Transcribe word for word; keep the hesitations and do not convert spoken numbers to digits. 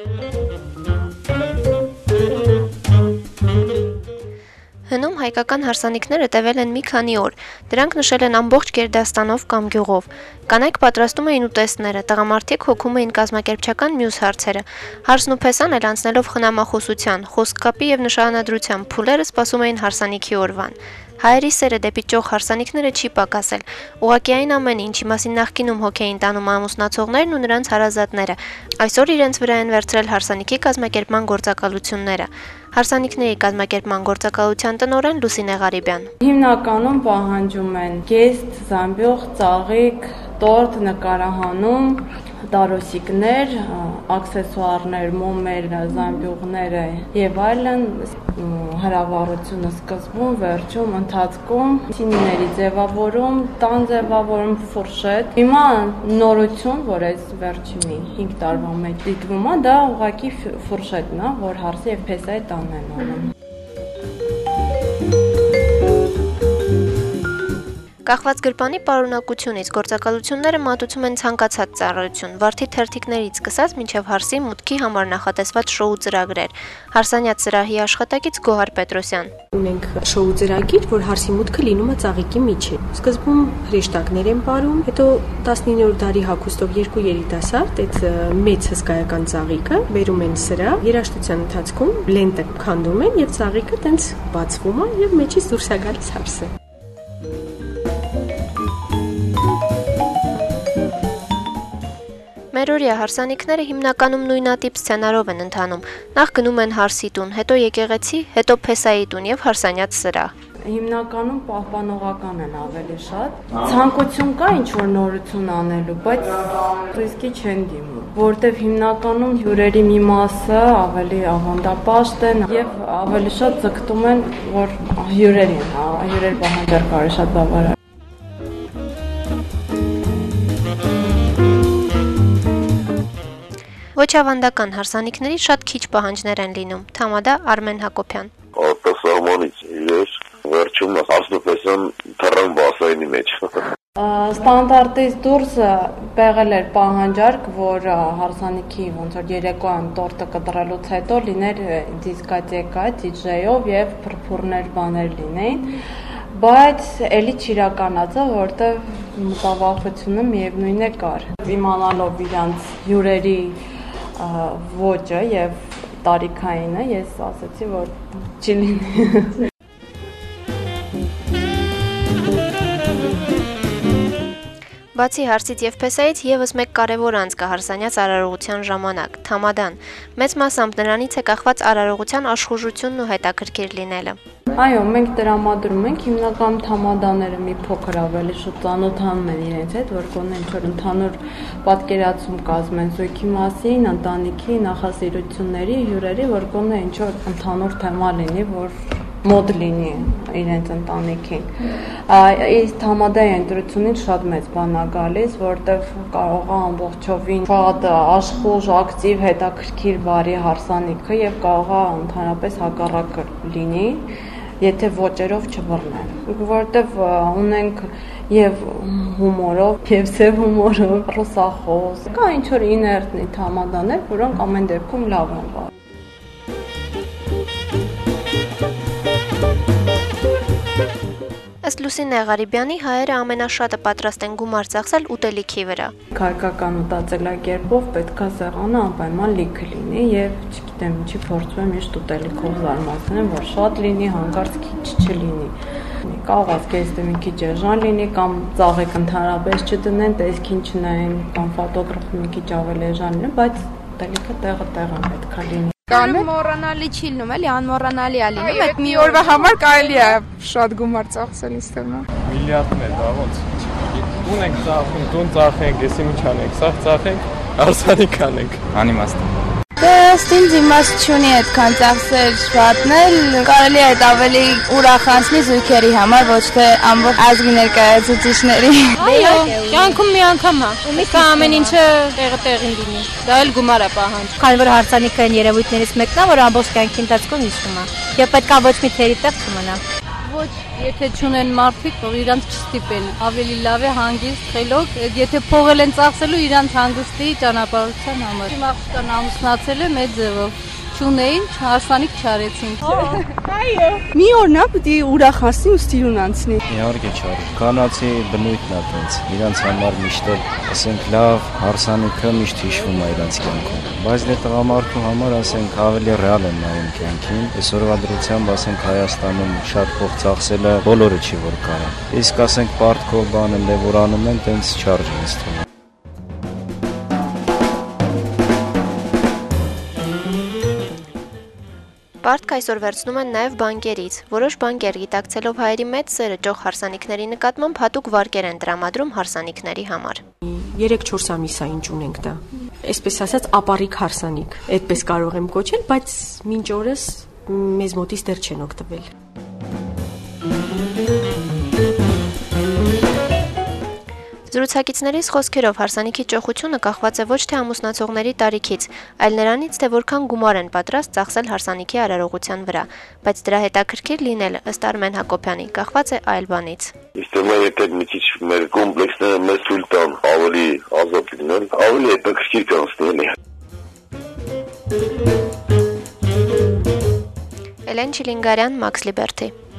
Հնում հայկական հարսանիքները տևել են մի քանի օր, դրանք նշել են ամբողջ Գերդաստանով կամ գյուղով, կանայք պատրաստում էին ուտեստները, տղամարդիկ հոգում էին կազմակերպչական մյուս հարցերը, հարսն ու փեսան էլ անցնելով խնամախոսության, խոսքկապի և նշանադրության, փուլերը սպասում էին հարսանիքի օրվան։ Հայերի սերը դեպի ճոխ հարսանիքները չի պակասել, ուղղակի այն ամենը, ինչի մասին նախկինում հոգ էին տանում ամուսնացողներն ու նրանց հարազատները, այսօր իրենց վրա են վերցրել հարսանիքի կազմակերպման գործակալությունները։ Հարսանիքների կազմակերպման գործակալության տնօրեն Լուսինե Ղարիբյան։ Հիմնականում պահանջում են գեստ, զամբյուղ, ծաղիկ, տորտ, նկարահանում, տարոսիկներ, աքսեսուարներ, մոմեր, զամբյուղները եւ այլն, հրավառությունը սկզբում, վերջում, ընթացքում, սինիների ձևավորում, տան ձևավորում, ֆուրշետ։ Հիմա նորություն, որ այս վերջինի հինգ տարվա մեջ դիտվում է, դա ուղղակի ֆուրշետն է, որ հարսի եւ փեսայի տանն են անում։ Կախված գրպանի պարունակությունից գործակալությունները մատուցում են ցանկացած ծառայություն, վարդի թերթիկներից սկսած մինչև հարսի մուտքի համար նախատեսված շոու ծրագրեր։ Հարսանյաց սրահի աշխատակից Գոհար Պետրոսյան։ Ունենք շոու ծրագիր, որ հարսի մուտքը լինում է ծաղիկի միջին։ Սկզբում հրեշտակներ են πάρում, հետո տասնիններորդ դարի հագուստով երկու երիտասարդ այդ մեծ հսկայական ծաղիկը բերում են սրահ, երաժշտության ընթացքում լենտը քանդում են եւ ծաղիկը տենց բացվում է եւ մեջից դուրս է գալիս հարսը։ Մերօրյա հարսանիքները հիմնականում նույնատիպ սցենարով են ընթանում, նախ գնում են հարսի տուն, հետո եկեղեցի, հետո փեսայի տուն եւ հարսանյաց սրահ։ Հիմնականում պահպանողական են ավելի շատ։ Ցանկություն կա ինչ-որ նորություն անելու, բայց ռիսկի չեն դիմում, որտեվ հիմնականում հյուրերի մի մասը ավելի ավանդապաշտ են եւ ավելի շատ ձգտում են, որ հյուրերին, հյուրեր պահանջարկարը շատ բավարար։ Ոչ ավանդական հարսանիքների շատ քիչ պահանջներ են լինում, Թամադա Արմեն Հակոբյան։ Արտասահմանից իրեր վերջում հասնուպեսան թռան բասայնի մեջ։ Ստանդարտից դուրս եղել էր պահանջարկ, որ հարսանիքի ոնց որ երեկոյան տորտը կտրելուց հետո լիներ դիսկոտեկա, դիջեյով եւ փրփուրներ բաներ լինեին, բայց էլի չիրականացա, որտեվ մտավախությունը միևնույն է կար։ Իմանալով իրանց հյուրերի ոճը եւ տարիքայինը, ես ասացի, որ չի լինի։ Բացի հարսից եւ փեսայից եւս մեկ կարեւոր անց կա հարսանյաց արարողության ժամանակ՝ Թամադան։ Մեծ մասամբ նրանից է կախված արարողության աշխուժությունն ու հետաքրքիր լինելը։ Այո, մենք տրամադրում ենք հիմնական թամադաները մի փոքր ավելի շուտ ծանոթանում են իրենց հետ, որ գոնե ինչ-որ ընդհանուր պատկերացում կազմեն զույգի մասին, ընտանիքի, նախասիրությունների, հյուրերի, որ գոնե ինչ-որ ընդհանուր թեմա լինի, որ մոդ լինի իրենց ընտանիքին։ Այս թամադայի ընտրությունից շատ մեծ բան է գալիս, որտեվ կարող է ամբողջովին շատ աշխուժ, ակտիվ, հետաքրքիր բարի հարսանիքը եւ կարող է ընդհանրապես հակառակը լինի, եթե ոճերով չբռնեն, որտեվ ունենք եւ հումորով, եւ սև հումորով, ռուսախոս, կա ինչ-որ իներտնի թամադաներ, որոնք ամեն դեպքում լավ են բառ։ Ըստ Լուսինե Ղարիբյանի հայերը ամենաշատը պատրաստ են գումար ծախսել ուտելիքի վրա։ Քայքական ուտածելակերպով պետքա սեղանը անպայման լիքը լինի եւ չգիտեմ ինչի փորձում եմ միշտ ուտելիքով զարմացնել, որ շատ լինի, հանկարծ քիչ չլինի։ Կարող է գեստը մի քիչ էժան լինի կամ ծաղիկ ընդհանրապես չդնեն, տեսքին չնայեն կամ ֆոտոգրաֆը մի քիչ ավելի էժան լինի, բայց ուտելիքը տեղը տեղը պետքա լինի։ Կանը մոռանալի չի լինում, էլի անմոռանալի է լինում, այդ մի օրվա համար կարելի է շատ գումար ծախսել ինձ թվում է։ Միլիարդներ, դա ոնց։ Տուն ենք ծախում, տուն ծախենք, եսի ինչ անենք, սաղ ծախենք, հարսանիք անենք։ Անիմաստ։ Դե ըստ ինձ իմաստ չունի այդքան ծախսեր շատնել, կարելի է այդ ավելի ուրախացնի զույգերի համար, ոչ թե ամբողջ ազգի ներկայացուցիչների։ Այո, կյանքում մի անգամ է, կա ամեն ինչը տեղը տեղին լինի, դա էլ գումար է պահանջ։ Քանի որ հարսանիքը այն երևույթներից մեկն է, որ ամբողջ կյանքի ընթացքում հիշվում է, եւ պետք է ոչ մի թերի տեղ չմնա։ ոչ, եթե չունեն մարդիկ, որ իրանց չստիպեն, ավելի լավ է հանգիստ, խելոք, եթե փողել են ծախսելու իրանց հանգստի ճանապարհության համար։ Իմ աղջկան ամուսնացել է մեծ ձևով։ Չունեին, հարսանիք չարեցին։ Այո։ Մի օրնա պիտի ուրախացնի ու ստիրուն անցնի։ Իհարկե չարի։ Կանացի բնույթն է տենց։ Իրանց համար միշտ էլ, ասենք, լավ հարսանիքը միշտ հիշվում է իրանց կյանքում։ Բայց դե տղամարդու համար, ասենք, ավելի ռեալ են նայում կյանքին։ Այսօրվա դրությամբ, ասենք, Հայաստանում շատ փող ծախսելը բոլորը չի որ կարա։ Իսկ ասենք, պարտքով բանը լևորանում են, տենց չարժի ինձ թվում։ Պարտք այսօր վերցնում են նաև բանկերից։ Որոշ բանկեր գիտակցելով հայերի մեծ սերը ճոխ հարսանիքների նկատմամբ հատուկ վարկեր են տրամադրում հարսանիքների համար։ երեք-չորս ամիս է ինչ ունենք դա։ Այսպես ասած, ապառիկ հարսանիք։ Այդպես կարող եմ կոչել, բայց մինչ օրս մեզ մոտից դեռ չեն օգտվել։ Զրուցակիցներիս խոսքերով հարսանիքի ճոխությունը կախված է ոչ թե ամուսնացողների տարիքից, այլ նրանից, թե որքան գումար են պատրաստ ծախսել հարսանիքի արարողության վրա, բայց դրա հետաքրքիր լինելը, ըստ Արմեն Հակոբյանի, կախված է այլ բանից։ Իսկ դե եթե մի քիչ մեր կոմպլեքսները մեզ թույլ տան ավելի ազատ լինել, ավելի հետաքրքիր կանցնի։ Էլեն Չիլինգարյան, Մաքս Լիբերթի։